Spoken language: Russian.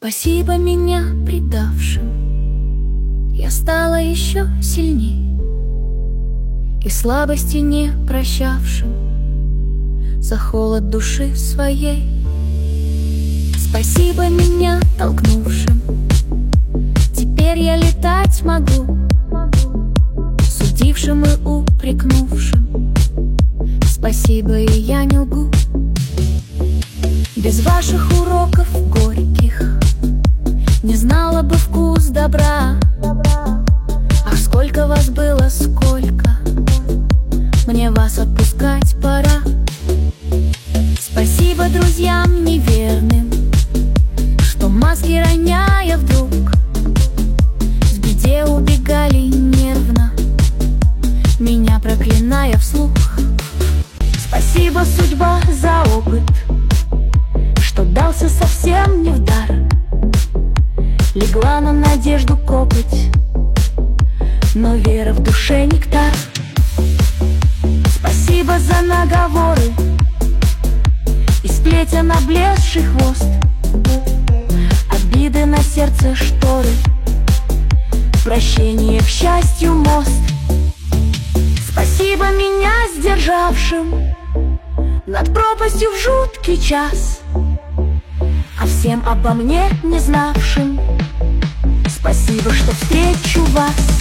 Спасибо меня предавшим, я стала еще сильней, и слабости не прощавшим за холод души своей. Спасибо меня толкнувшим, теперь я летать могу, судившим и упрекнувшим. Спасибо, и я не лгу. Без ваших уроков горьких не знала бы вкус добра. Ах, сколько вас было, сколько, мне вас отпускать пора. Спасибо друзьям неверным, что маски роняя вдруг в беде убегали нервно, меня проклиная вслух. Спасибо, судьба, за опыт, что дался совсем не в дар. Легла на надежду копоть, но вера в душе нектар. Спасибо за наговоры и сплетен облезший хвост, обиды на сердце шторы, прощение к счастью мост. Спасибо меня сдержавшим над пропастью в жуткий час, а всем обо мне не знавшим спасибо, что встречу вас.